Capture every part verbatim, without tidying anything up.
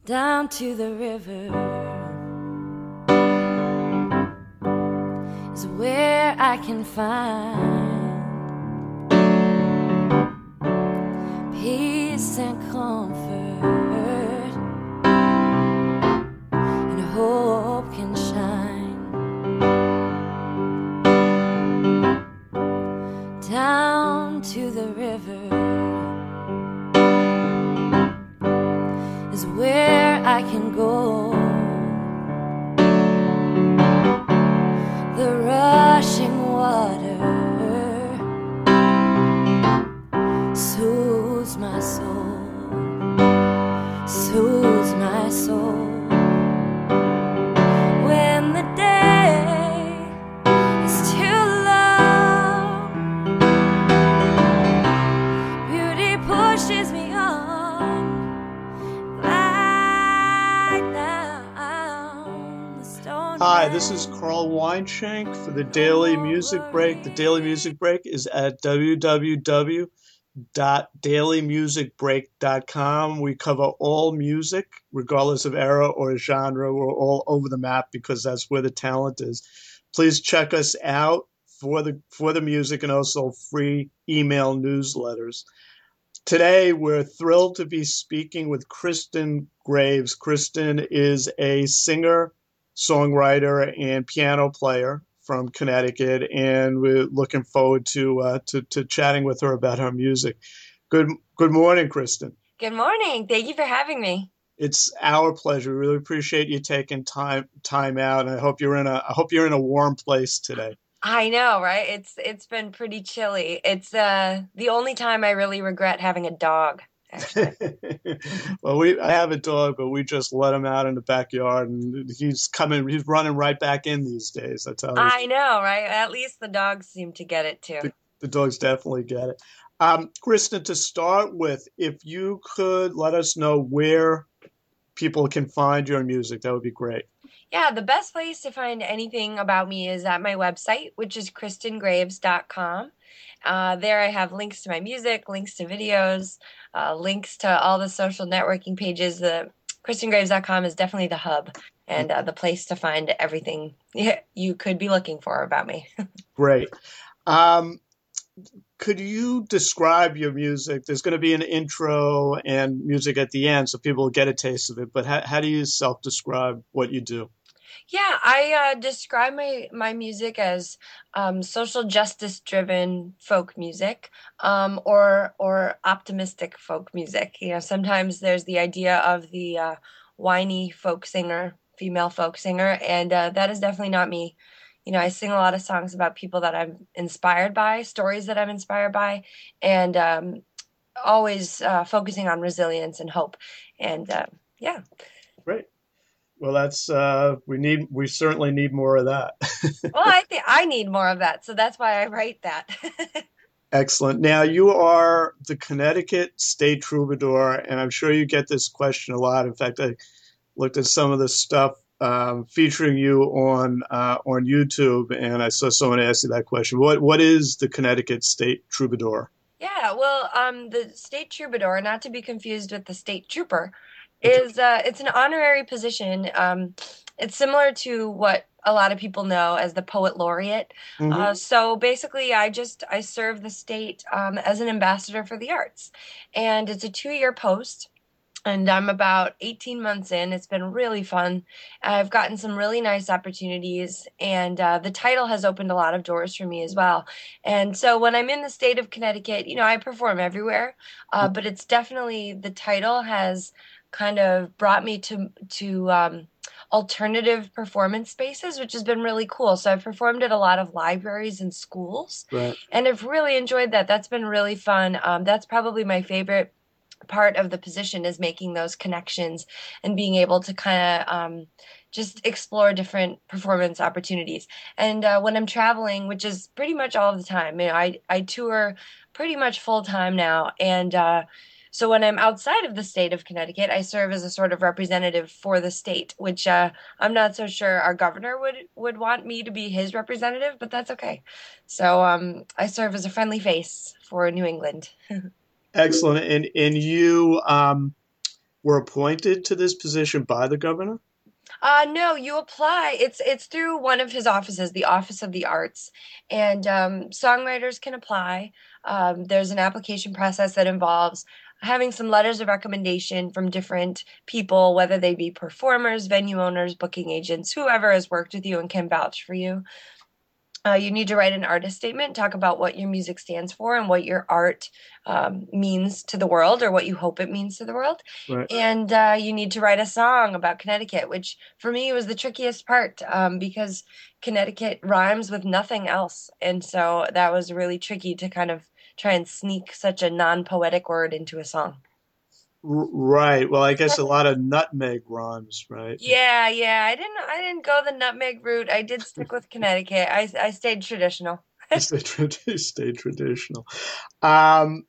down to the river is where I can find peace and comfort, and hope can shine down to the river is where I can go. The rushing water soothes my soul, soothes my soul. When the day is too long, beauty pushes me on. Hi, this is Carl Weinshank for the Daily Music Break. The Daily Music Break is at w w w dot daily music break dot com. We cover all music, regardless of era or genre. We're all over the map because that's where the talent is. Please check us out for the for the music and also free email newsletters. Today, we're thrilled to be speaking with Kristen Graves. Kristen is a singer, songwriter, and piano player from Connecticut, and we're looking forward to uh, to, to chatting with her about her music. Good good morning, Kristen. Good morning. Thank you for having me. It's our pleasure. We really appreciate you taking time time out, and I hope you're in a I hope you're in a warm place today. I know, right? It's it's been pretty chilly. It's uh the only time I really regret having a dog, actually. Well, we I have a dog, but we just let him out in the backyard, and he's coming. He's running right back in these days. I tell you, I know, right? At least the dogs seem to get it too. the, the dogs definitely get it. Um, Kristen, to start with, if you could let us know where people can find your music, that would be great. Yeah, the best place to find anything about me is at my website, which is kristen graves dot com. Uh, there I have links to my music, links to videos, uh, links to all the social networking pages. The kristen graves dot com is definitely the hub and uh, the place to find everything you could be looking for about me. Great. Um, could you describe your music? There's going to be an intro and music at the end, so people will get a taste of it. But how, how do you self-describe what you do? Yeah, I uh, describe my my music as um, social justice driven folk music, um, or or optimistic folk music. You know, sometimes there's the idea of the uh, whiny folk singer, female folk singer, and uh, that is definitely not me. You know, I sing a lot of songs about people that I'm inspired by, stories that I'm inspired by, and um, always uh, focusing on resilience and hope. And uh, yeah. Great. Well, that's uh, we need we certainly need more of that. Well, I think I need more of that, so that's why I write that. Excellent. Now you are the Connecticut State Troubadour, and I'm sure you get this question a lot. In fact, I looked at some of the stuff um, featuring you on uh, on YouTube, and I saw someone ask you that question. What what is the Connecticut State Troubadour? Yeah, well, um, the state troubadour, not to be confused with the state trooper, Okay. is uh, it's an honorary position. Um, it's similar to what a lot of people know as the poet laureate. Hmm. Uh, so basically, I just I serve the state um, as an ambassador for the arts, and it's a two-year post. And I'm about eighteen months in. It's been really fun. I've gotten some really nice opportunities, and uh, the title has opened a lot of doors for me as well. And so when I'm in the state of Connecticut, you know, I perform everywhere, uh, but it's definitely the title has kind of brought me to to um, alternative performance spaces, which has been really cool. So I've performed at a lot of libraries and schools, Right. and I've really enjoyed that. That's been really fun. Um, that's probably my favorite part of the position is making those connections and being able to kind of um, just explore different performance opportunities. And uh, when I'm traveling, which is pretty much all of the time, you know, I, I tour pretty much full time now. And uh, so when I'm outside of the state of Connecticut, I serve as a sort of representative for the state, which uh, I'm not so sure our governor would would want me to be his representative, but that's okay. So um, I serve as a friendly face for New England. Excellent. And and you um, were appointed to this position by the governor? Uh, no, you apply. It's it's through one of his offices, the Office of the Arts, and um, songwriters can apply. Um, there's an application process that involves having some letters of recommendation from different people, whether they be performers, venue owners, booking agents, whoever has worked with you and can vouch for you. Uh, you need to write an artist statement, talk about what your music stands for and what your art um, means to the world or what you hope it means to the world. Right. And uh, you need to write a song about Connecticut, which for me was the trickiest part um, because Connecticut rhymes with nothing else. And so that was really tricky to kind of try and sneak such a non-poetic word into a song. R- right. Well, I guess a lot of nutmeg rhymes, right? Yeah, yeah. I didn't I didn't go the nutmeg route. I did stick with Connecticut. I I stayed traditional. Stay, trad- stay traditional. Um,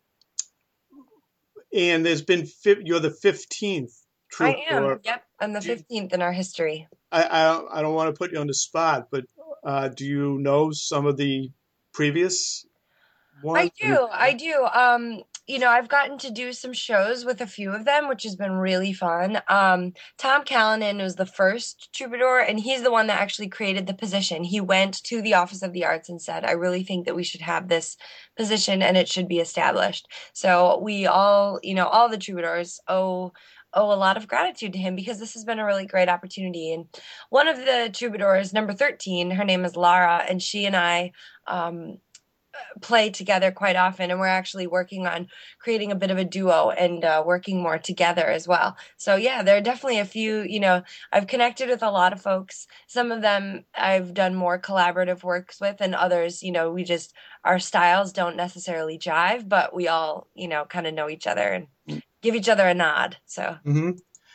and there's been fif- you're the fifteenth I am. troubadour. Yep. I'm the Do you- fifteenth in our history. I, I don't I don't want to put you on the spot, but uh, do you know some of the previous I ones? I mean, do. I do. Um, you know, I've gotten to do some shows with a few of them, which has been really fun. Um, Tom Callanan was the first troubadour, and he's the one that actually created the position. He went to the Office of the Arts and said, I really think that we should have this position and it should be established. So we all, you know, all the troubadours owe owe a lot of gratitude to him because this has been a really great opportunity. And one of the troubadours, number thirteen, her name is Lara, and she and I um play together quite often, and we're actually working on creating a bit of a duo and uh, working more together as well. So yeah, there are definitely a few, you know, I've connected with a lot of folks. Some of them I've done more collaborative works with, and others, you know, we just, our styles don't necessarily jive, but we all, you know, kind of know each other and give each other a nod. So hmm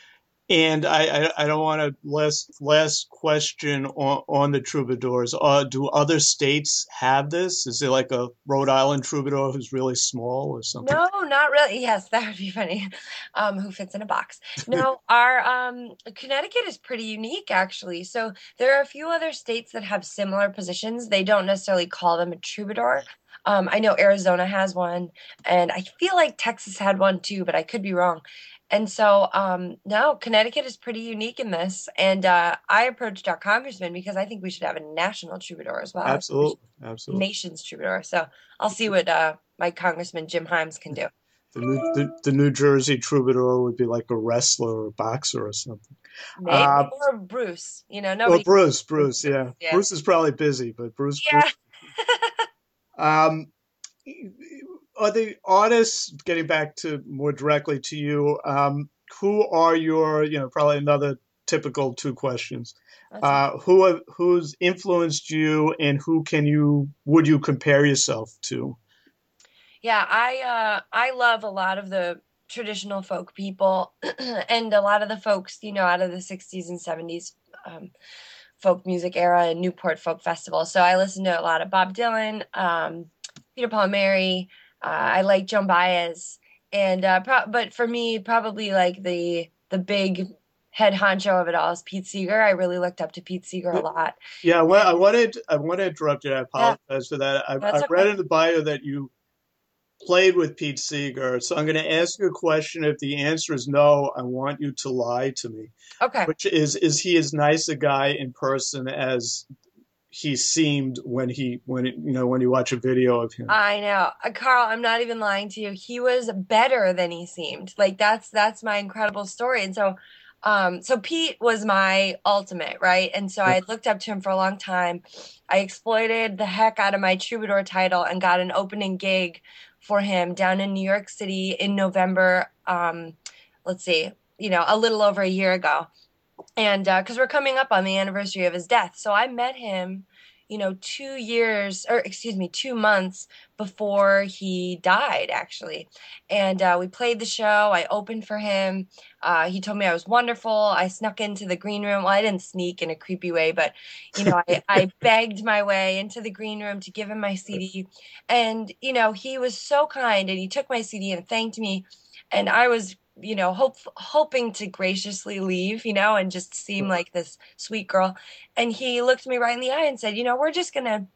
And I, I, I don't want to last last question on, on the troubadours. Uh, do other states have this? Is there like a Rhode Island troubadour who's really small or something? no, not really. Yes, that would be funny. Um, who fits in a box? No, our um, Connecticut is pretty unique, actually. So there are a few other states that have similar positions. They don't necessarily call them a troubadour. Um, I know Arizona has one, and I feel like Texas had one too, but I could be wrong. And so, um, no, Connecticut is pretty unique in this. And uh, I approached our congressman because I think we should have a national troubadour as well. I think we should Absolutely, absolutely. nation's troubadour. So I'll see what uh, my Congressman Jim Himes can do. The New the, the New Jersey troubadour would be like a wrestler or a boxer or something. Maybe Uh, or Bruce. You know, or nobody. Bruce, Bruce, yeah. Yeah. Bruce is probably busy, but Bruce, Bruce. Yeah. Um, are the artists, getting back to more directly to you, um, who are your, you know, probably another typical two questions. That's Uh, who have, who's influenced you and who can you, would you compare yourself to? Yeah, I uh I love a lot of the traditional folk people and a lot of the folks, you know, out of the sixties and seventies um, folk music era and Newport Folk Festival. So I listen to a lot of Bob Dylan, um, Peter Paul and Mary. Uh, I like Joan Baez, and uh, pro- but for me, probably like the the big head honcho of it all is Pete Seeger. I really looked up to Pete Seeger a lot. Yeah, well, I And wanted I want to interrupt you. I yeah, apologize for that. I, that's I read okay. in the bio that you played with Pete Seeger, so I'm going to ask you a question. If the answer is no, I want you to lie to me. Okay. Which is, is he as nice a guy in person as he seemed when he when it, you know when you watch a video of him? I know. Uh, Carl, I'm not even lying to you. He was better than he seemed. Like that's that's my incredible story. And so um so Pete was my ultimate, right? And so I had looked up to him for a long time. I exploited the heck out of my troubadour title and got an opening gig for him down in New York City in November. Um let's see, you know, a little over a year ago. And uh because we're coming up on the anniversary of his death. So I met him, you know, two years or excuse me, two months before he died, actually. And uh, we played the show. I opened for him. Uh, he told me I was wonderful. I snuck into the green room. Well, I didn't sneak in a creepy way, but you know, I, I begged my way into the green room to give him my C D. And you know, he was so kind, and he took my C D and thanked me. And I was, you know, hope hoping to graciously leave, you know, and just seem like this sweet girl. And he looked me right in the eye and said, you know, we're just gonna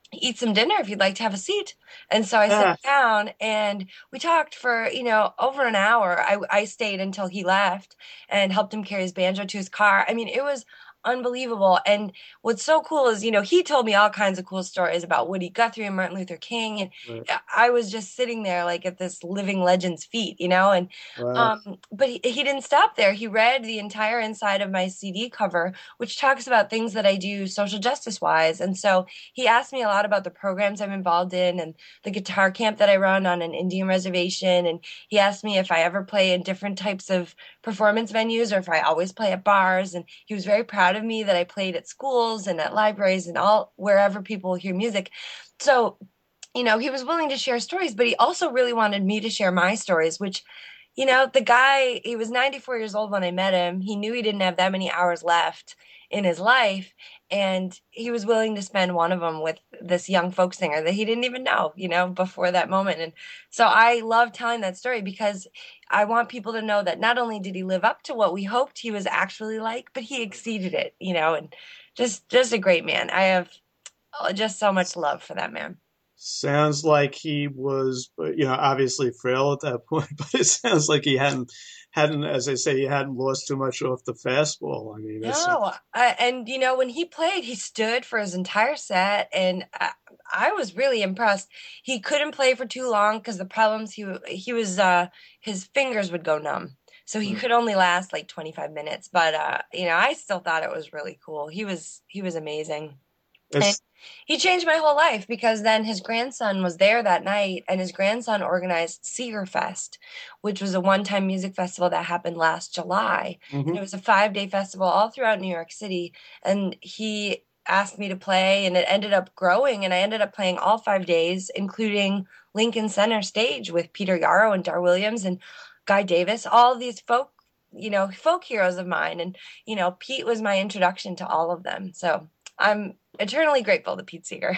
eat some dinner if you'd like to have a seat. And so I sat Ah, down and we talked for, you know, over an hour. I, I stayed until he left and helped him carry his banjo to his car. I mean, it was unbelievable. And what's so cool is, you know, he told me all kinds of cool stories about Woody Guthrie and Martin Luther King. And right, I was just sitting there like at this living legend's feet, you know, and wow. um, but he, he didn't stop there. He read the entire inside of my C D cover, which talks about things that I do social justice wise. And so he asked me a lot about the programs I'm involved in and the guitar camp that I run on an Indian reservation. And he asked me if I ever play in different types of performance venues or if I always play at bars. And he was very proud of me that I played at schools and at libraries and all wherever people hear music. So, you know, he was willing to share stories, but he also really wanted me to share my stories, which, you know, the guy, he was ninety-four years old when I met him. He knew he didn't have that many hours left in his life. And he was willing to spend one of them with this young folk singer that he didn't even know, you know, before that moment. And so I love telling that story because I want people to know that not only did he live up to what we hoped he was actually like, but he exceeded it, you know, and just just a great man. I have uh, just so much love for that man. Sounds like he was, you know, obviously frail at that point, but it sounds like he hadn't, hadn't, as I say, he hadn't lost too much off the fastball. I mean, it's, No, I, and you know when he played, he stood for his entire set, and I, I was really impressed. He couldn't play for too long because the problems he he was uh his fingers would go numb, so he could only last like twenty-five minutes. But uh, you know, I still thought it was really cool. He was he was amazing. And it's, he changed my whole life because then his grandson was there that night, and his grandson organized Seeger Fest, which was a one time music festival that happened last July. And it mhm. was a five day festival all throughout New York City. And he asked me to play, and it ended up growing. And I ended up playing all five days, including Lincoln Center Stage with Peter Yarrow and Dar Williams and Guy Davis, all these folk, you know, folk heroes of mine. And, you know, Pete was my introduction to all of them. So I'm eternally grateful to Pete Seeger.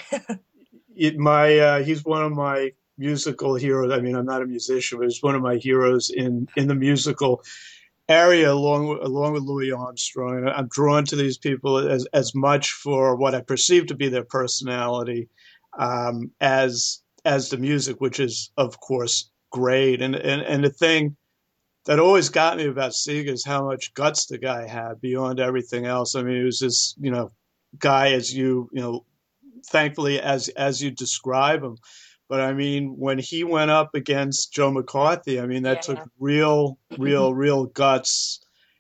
It, my, uh, he's one of my musical heroes. I mean, I'm not a musician, but he's one of my heroes in, in the musical area, along with, along with Louis Armstrong. And I'm drawn to these people as, as much for what I perceive to be their personality, um, as, as the music, which is, of course, great. And, and, and the thing that always got me about Sega is how much guts the guy had beyond everything else. I mean, he was this, you know, guy as you, you know, thankfully as as you describe him. But I mean, when he went up against Joe McCarthy, I mean, that took Yeah. real, real, real guts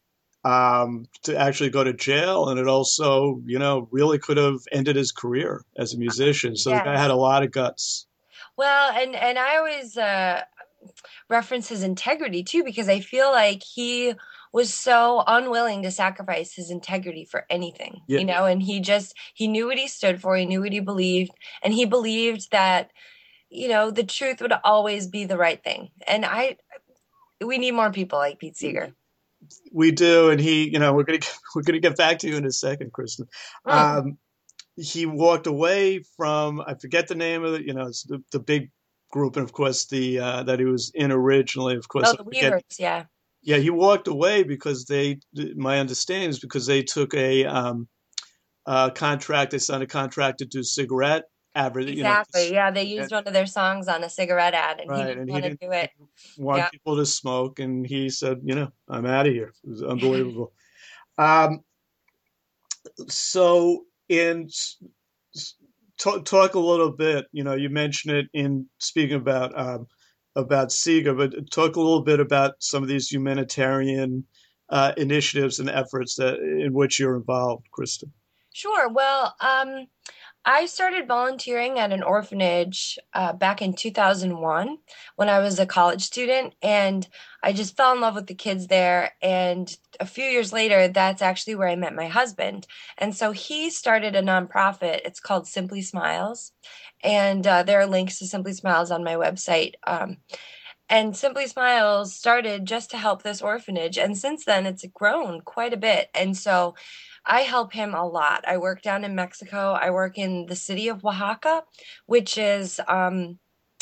um, to actually go to jail, and it also, you know, really could have ended his career as a musician. So the guy had Yes. a lot of guts. Well, and and I always uh reference his integrity too because I feel like he was so unwilling to sacrifice his integrity for anything, Yeah, you know, and he just he knew what he stood for, he knew what he believed, and he believed that, you know, the truth would always be the right thing. And I we need more people like Pete Seeger. we do, and he, you know, we're gonna we're gonna get back to you in a second, Kristen. Mm. Um, he walked away from, I forget the name of it, you know, it's the, the big group, and of course the uh, that he was in originally, of course Oh, I the forget. Weavers, yeah. Yeah, he walked away because they, my understanding is because they took a um, uh, contract, they signed a contract to do cigarette advert, you know, Exactly. Yeah, they used and, one of their songs on a cigarette ad and he right, didn't and he want to didn't, do he it. didn't want Yeah. people to smoke, and he said, you know, I'm out of here. It was unbelievable. Um, so in talk, talk a little bit. You know, you mentioned it in speaking about um, about Sega, but talk a little bit about some of these humanitarian uh, initiatives and efforts that in which you're involved, Kristen. Sure. Well, um, I started volunteering at an orphanage uh, back in two thousand one when I was a college student, and I just fell in love with the kids there. And a few years later, that's actually where I met my husband. And so he started a nonprofit. It's called Simply Smiles, and uh, there are links to Simply Smiles on my website. Um, and Simply Smiles started just to help this orphanage, and since then, it's grown quite a bit. And so I help him a lot. I work down in Mexico. I work in the city of Oaxaca, which is um,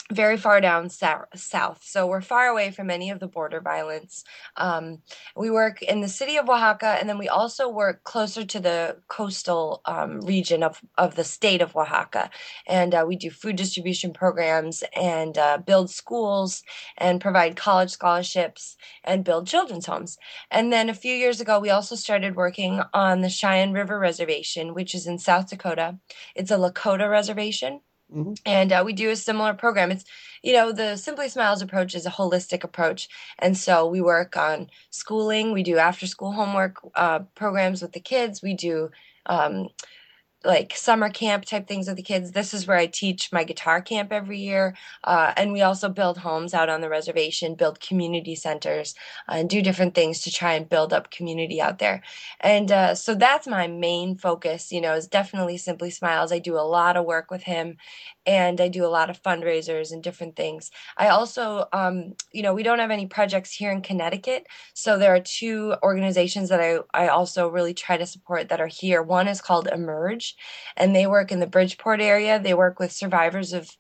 very far down sou- south. So we're far away from any of the border violence. Um, we work in the city of Oaxaca, and then we also work closer to the coastal um, region of, of the state of Oaxaca. And uh, we do food distribution programs and uh, build schools and provide college scholarships and build children's homes. And then a few years ago, we also started working on the Cheyenne River Reservation, which is in South Dakota. It's a Lakota reservation. Hmm. And uh, we do a similar program. It's, you know, the Simply Smiles approach is a holistic approach. And so we work on schooling, we do after school homework uh, programs with the kids, we do um, like summer camp type things with the kids. This is where I teach my guitar camp every year. Uh, and we also build homes out on the reservation, build community centers, uh, and do different things to try and build up community out there. And uh, so that's my main focus, you know, is definitely Simply Smiles. I do a lot of work with him and I do a lot of fundraisers and different things. I also, um, you know, we don't have any projects here in Connecticut. So there are two organizations that I, I also really try to support that are here. One is called Emerge, and they work in the Bridgeport area. They work with survivors of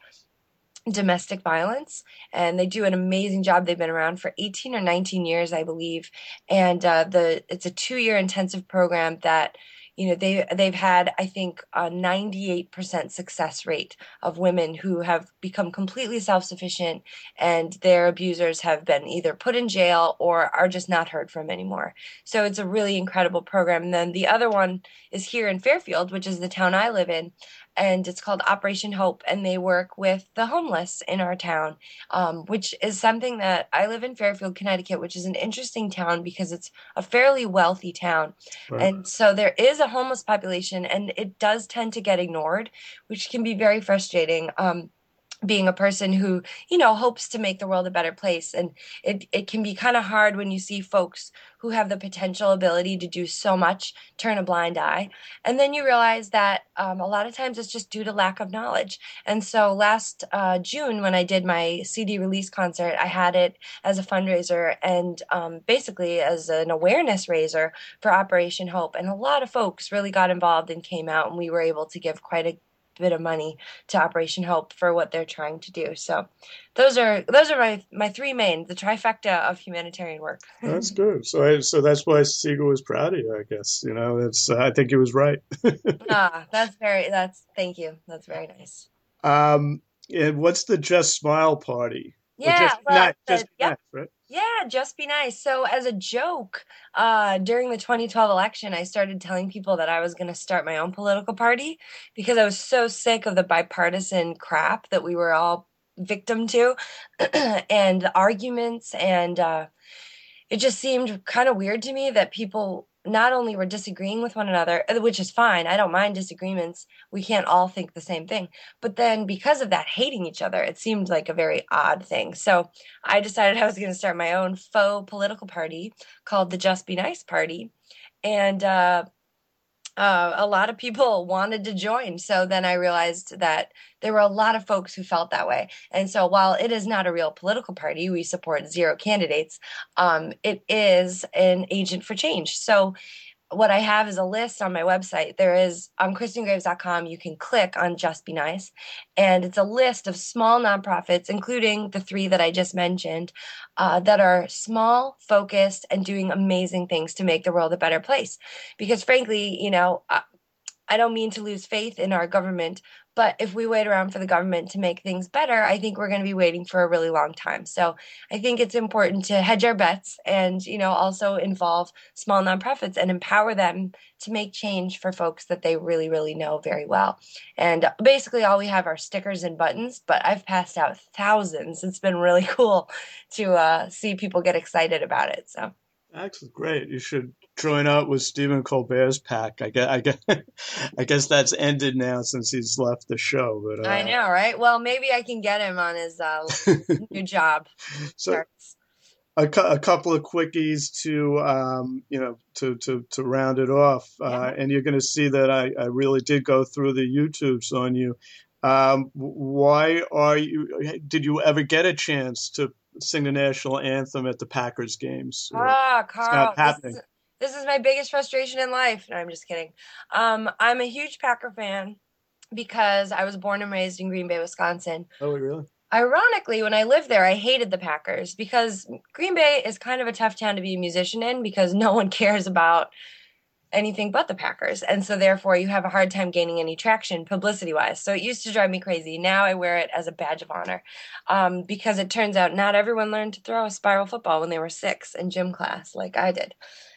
domestic violence, and they do an amazing job. They've been around for eighteen or nineteen years, I believe, and uh, the it's a two-year intensive program that you know they they've had, I think, a ninety-eight percent success rate of women who have become completely self-sufficient, and their abusers have been either put in jail or are just not heard from anymore. So it's a really incredible program. And then the other one is here in Fairfield, which is the town I live in, and it's called Operation Hope, and they work with the homeless in our town, um, which is something that I live in Fairfield, Connecticut, which is an interesting town because it's a fairly wealthy town. Right. And so there is a homeless population, and it does tend to get ignored, which can be very frustrating. Um, being a person who, you know, hopes to make the world a better place. And it, it can be kind of hard when you see folks who have the potential ability to do so much turn a blind eye. And then you realize that um, a lot of times it's just due to lack of knowledge. And so last uh, June, when I did my C D release concert, I had it as a fundraiser and um, basically as an awareness raiser for Operation Hope. And a lot of folks really got involved and came out, and we were able to give quite a bit of money to Operation Hope for what they're trying to do. So those are those are my my three main, the trifecta of humanitarian work. That's good. So, I, so that's why Siegel was proud of you, I guess. You know, it's. Uh, I think he was right. Ah, that's very that's thank you. That's very nice. Um, and what's the Just Smile party? Or Yeah, just be well, nice, the, just be yep. nice, right? Yeah, just be nice. So as a joke, uh, during the twenty twelve election, I started telling people that I was going to start my own political party because I was so sick of the bipartisan crap that we were all victim to and the arguments and uh, it just seemed kind of weird to me that people not only were disagreeing with one another, uh, which is fine. I don't mind disagreements. We can't all think the same thing. But then because of that, hating each other, it seemed like a very odd thing. So I decided I was going to start my own faux political party called the Just Be Nice Party. And uh, uh, a lot of people wanted to join. So then I realized that there were a lot of folks who felt that way. And so while it is not a real political party, we support zero candidates, um, it is an agent for change. So what I have is a list on my website. There is on kristen graves dot com. You can click on Just Be Nice, and it's a list of small nonprofits, including the three that I just mentioned, uh, that are small, focused, and doing amazing things to make the world a better place. Because frankly, you know, I, I don't mean to lose faith in our government, but if we wait around for the government to make things better, I think we're going to be waiting for a really long time. So I think it's important to hedge our bets and, you know, also involve small nonprofits and empower them to make change for folks that they really, really know very well. And basically all we have are stickers and buttons, but I've passed out thousands. It's been really cool to uh, see people get excited about it. So. Excellent, great. You should join up with Stephen Colbert's pack. I guess, I guess, I guess that's ended now since he's left the show. But I uh, know, right? Well, maybe I can get him on his uh, new job so starts. a, cou- a couple of quickies to um, you know to to to round it off, Yeah. uh, and you're going to see that I, I really did go through the YouTubes on you. Um, why are you? Did you ever get a chance to sing the national anthem at the Packers games? Or Ah, it's not Carl, this happening. is this is my biggest frustration in life. No, I'm just kidding. Um, I'm a huge Packer fan because I was born and raised in Green Bay, Wisconsin. Oh, really? Ironically, when I lived there, I hated the Packers because Green Bay is kind of a tough town to be a musician in because no one cares about anything but the Packers. And so therefore you have a hard time gaining any traction publicity wise. So it used to drive me crazy. Now I wear it as a badge of honor. Um, because it turns out not everyone learned to throw a spiral football when they were six in gym class like I did.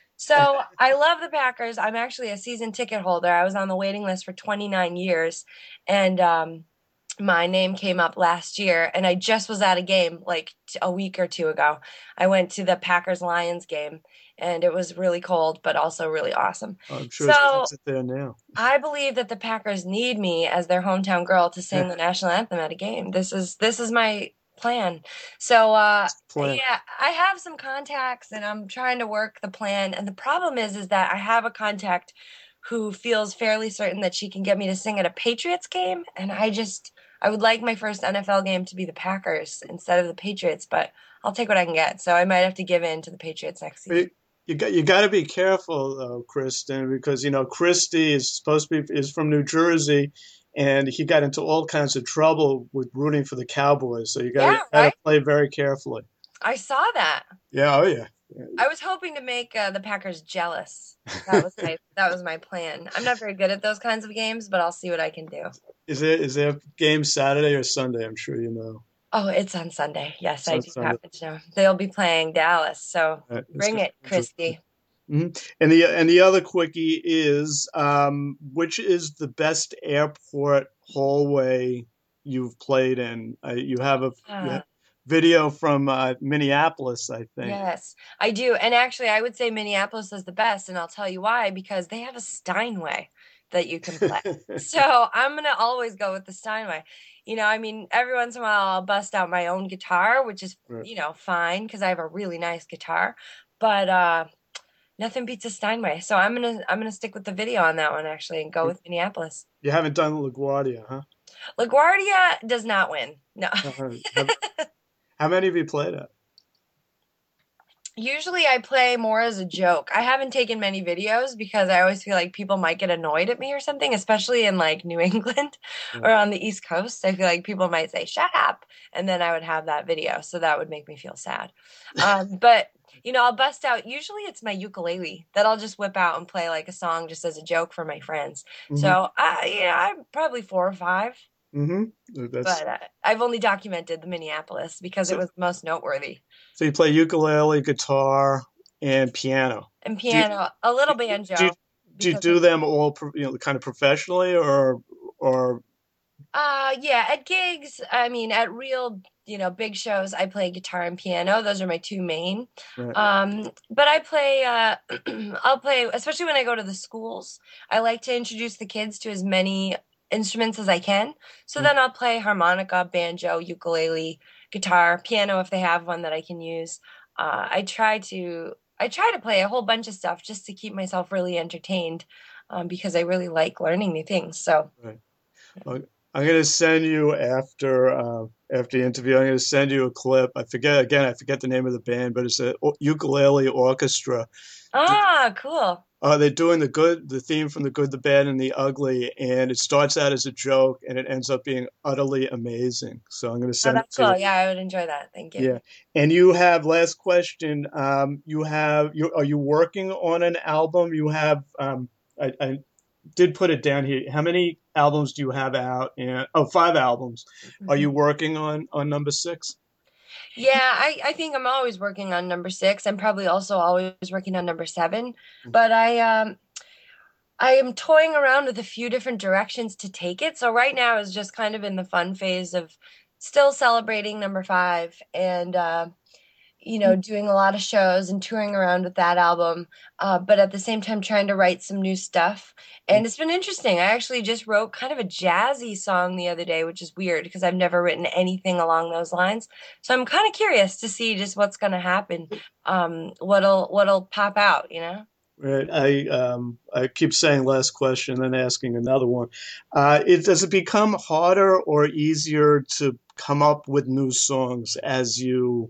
So I love the Packers. I'm actually a season ticket holder. I was on the waiting list for twenty-nine years, and um, my name came up last year, and I just was at a game like t- a week or two ago. I went to the Packers Lions game, and it was really cold, but also really awesome. I'm sure it's So opposite there now. I believe that the Packers need me as their hometown girl to sing the national anthem at a game. This is this is my plan. So uh Plan. yeah, I have some contacts and I'm trying to work the plan. And the problem is is that I have a contact who feels fairly certain that she can get me to sing at a Patriots game, and I just I would like my first N F L game to be the Packers instead of the Patriots, but I'll take what I can get. So I might have to give in to the Patriots next season. You got you got to be careful though, Kristen, because you know Christie is supposed to be is from New Jersey, and he got into all kinds of trouble with rooting for the Cowboys. So you got Yeah, to got to right? play very carefully. I saw that. Yeah, oh yeah. I was hoping to make uh, the Packers jealous. That was my that was my plan. I'm not very good at those kinds of games, but I'll see what I can do. Is there is there a game Saturday or Sunday? I'm sure you know. Oh, it's on Sunday. Yes, It's I on do Sunday. happen to know. They'll be playing Dallas, so Right, it's bring gonna it, be interesting. Christy. hmm And the and the other quickie is um, which is the best airport hallway you've played in? Uh, you have a you have Ah, video from uh, Minneapolis, I think. yes, I do. And actually, I would say Minneapolis is the best, and I'll tell you why, because they have a Steinway that you can play. So I'm gonna always go with the Steinway. You know, I mean, every once in a while I'll bust out my own guitar, which is, Right. you know, fine because I have a really nice guitar. But uh nothing beats a Steinway. So I'm gonna I'm gonna stick with the video on that one actually and go with Minneapolis. You haven't done LaGuardia, huh? LaGuardia does not win. No. Uh, have, how many have you played at? Usually I play more as a joke. I haven't taken many videos because I always feel like people might get annoyed at me or something, especially in like New England or Right. on the East Coast. I feel like people might say, shut up. And then I would have that video. So that would make me feel sad. Um, but, you know, I'll bust out. Usually it's my ukulele that I'll just whip out and play like a song just as a joke for my friends. hmm So, I, yeah, I'm probably four or five. hmm That's But uh, I've only documented the Minneapolis because it so, was the most noteworthy. so you play ukulele, guitar, and piano. And Do you, piano, a little do you, banjo do you because do of them all, pro- you know, kind of professionally, or or uh yeah, at gigs, I mean at real, you know, big shows, I play guitar and piano. Those are my two main. right? Um, but I play uh I'll play, especially when I go to the schools. I like to introduce the kids to as many instruments as I can. So Mm. then I'll play harmonica, banjo, ukulele, guitar, piano if they have one that I can use. Uh, I try to I try to play a whole bunch of stuff just to keep myself really entertained, um, because I really like learning new things. So Right. Well, I'm going to send you after uh, after the interview. I'm going to send you a clip. I forget again. I forget the name of the band, but it's a o- ukulele orchestra. ah, cool. Uh, they're doing the good, the theme from the Good, the Bad, and the Ugly, and it starts out as a joke, and it ends up being utterly amazing. So I'm going to Oh, send it that's to you. cool. Yeah, I would enjoy that. Thank you. Yeah, and you have last question. Um, you have you are you working on an album? You have um, I, I did put it down here. How many albums do you have out? And oh, five albums. Are you Mhm. working on on number six? Yeah, I, I think I'm always working on number six. I'm probably also always working on number seven. But I um I am toying around with a few different directions to take it. So right now is just kind of in the fun phase of still celebrating number five and uh, you know, doing a lot of shows and touring around with that album, uh, but at the same time trying to write some new stuff. And it's been interesting. I actually just wrote kind of a jazzy song the other day, which is weird because I've never written anything along those lines. So I'm kind of curious to see just what's going to happen, um, what'll what'll pop out, you know? Right. I um I keep saying last question, then asking another one. Uh, it does it become harder or easier to come up with new songs as you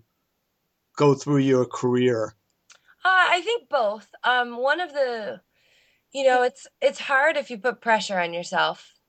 go through your career? Uh, I think both. Um, one of the, you know, it's it's hard if you put pressure on yourself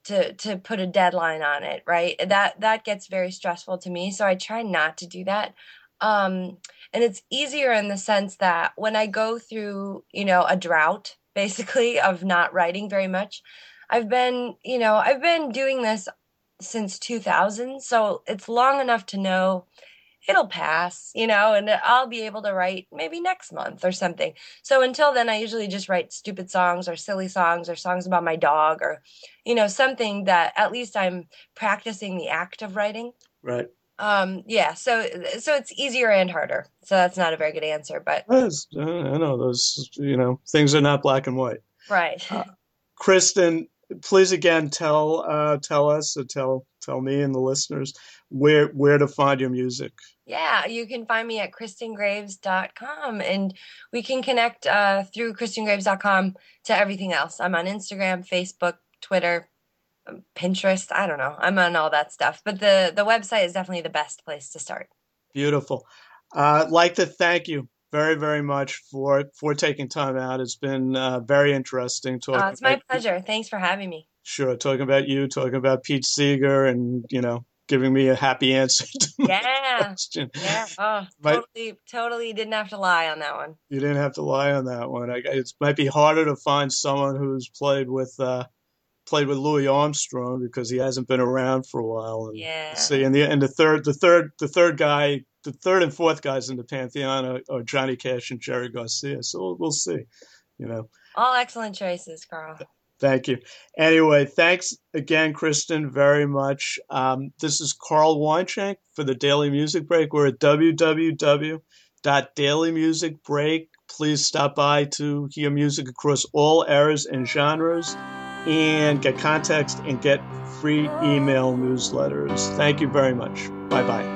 to to put a deadline on it, right? That that gets very stressful to me, so I try not to do that. Um, and it's easier in the sense that when I go through, you know, a drought, basically, of not writing very much, I've been, you know, I've been doing this since two thousand, so it's long enough to know it'll pass, you know, and I'll be able to write maybe next month or something. So until then, I usually just write stupid songs or silly songs or songs about my dog or, you know, something that at least I'm practicing the act of writing. Right. Um, yeah, so so it's easier and harder. So that's not a very good answer, but Yes, I I know those, you know, things are not black and white. right. Uh, Kristen, please again tell uh, tell us, or tell tell me and the listeners where where to find your music. Yeah, you can find me at kristen graves dot com, and we can connect uh, through kristen graves dot com to everything else. I'm on Instagram, Facebook, Twitter, um, Pinterest. I don't know. I'm on all that stuff, but the the website is definitely the best place to start. Beautiful. Uh, I'd like to thank you very, very much for for taking time out. It's been uh, very interesting Uh, talking it's my about, pleasure. Thanks for having me. sure, talking about you, talking about Pete Seeger, and you know, giving me a happy answer to my Yeah. question. Yeah. Oh, My, totally, totally didn't have to lie on that one. you didn't have to lie on that one. I, it might be harder to find someone who's played with uh, played with Louis Armstrong because he hasn't been around for a while. And Yeah. see, and the and the third the third the third guy, the third and fourth guys in the pantheon are, are Johnny Cash and Jerry Garcia. So we'll, we'll see. You know. All excellent choices, Carl. Thank you. Anyway, thanks again, Kristen, very much. Um, this is Carl Weinshank for the Daily Music Break. We're at w w w dot daily music break. Please stop by to hear music across all eras and genres and get context and get free email newsletters. Thank you very much. Bye-bye.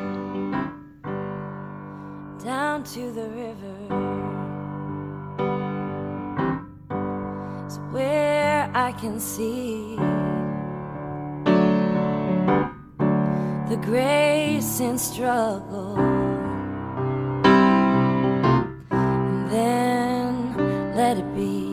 Down to the river, where I can see the grace and struggle, and then let it be.